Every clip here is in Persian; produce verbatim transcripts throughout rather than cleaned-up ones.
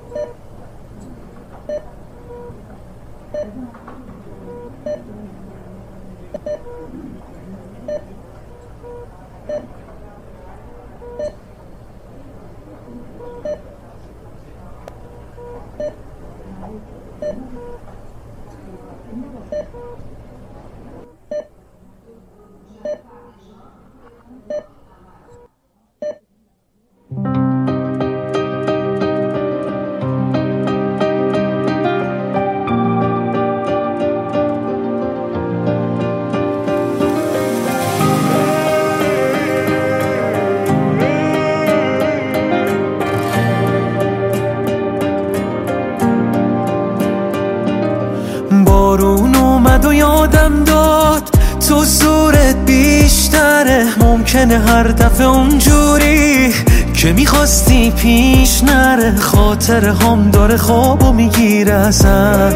بارون اومد و یادم داد تو زورت بیشتره، ممکنه هر دفعه اونجوری که میخواستی پیش نره. خاطر هم داره خوابو میگیره ازت،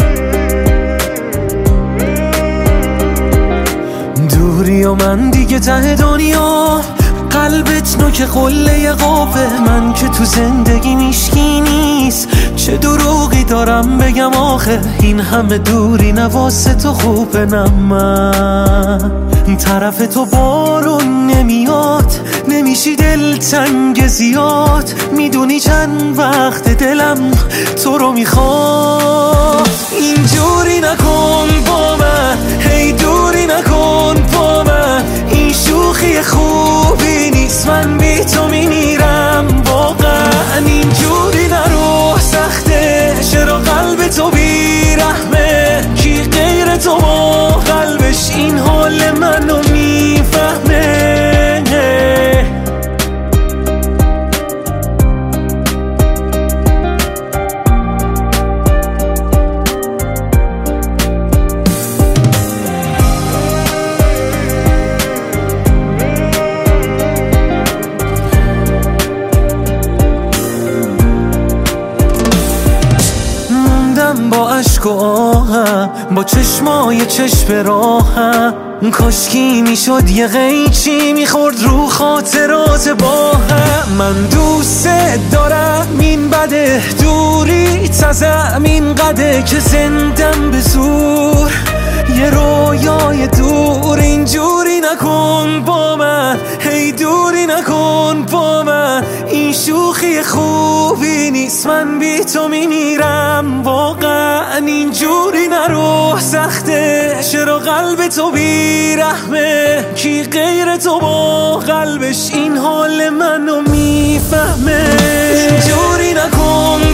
دوری و من دیگه ته دنیا، قلبت نوک قله قافه، من که تو زندگی میشکی نیست، چه دروغی دارم بگم آخه، این همه دوری نواسه تو خوبه. نه من طرف تو بارون نمیاد، نمیشی دلتنگ زیاد، میدونی چند وقت دلم تو رو میخواد. اینجوری نکن با من، هی دوری نکن با من، این شوخی خوبی نیست، من بی تو میمیرم واقعا. اینجوری نرو، سخته چرا قلب تو بیرحمه، کی غیر تو با قلبش این حال منو میفهمه. با عشق و آهم، با چشمای چشم راهم، کاشکی میشد یه قیچی میخورد رو خاطرات با هم. من دوست دارم این بده، دوری تزم این قده که زندم به زور یه رویای دور. اینجوری نکن با من، هی دوری نکن با من، این شوخی خوبی نیست، من بی تو میمیرم واقعا. اینجوری نرو، سخته چرا قلب تو بیرحمه، کی غیر تو با قلبش این حال منو میفهمه. اینجوری نکن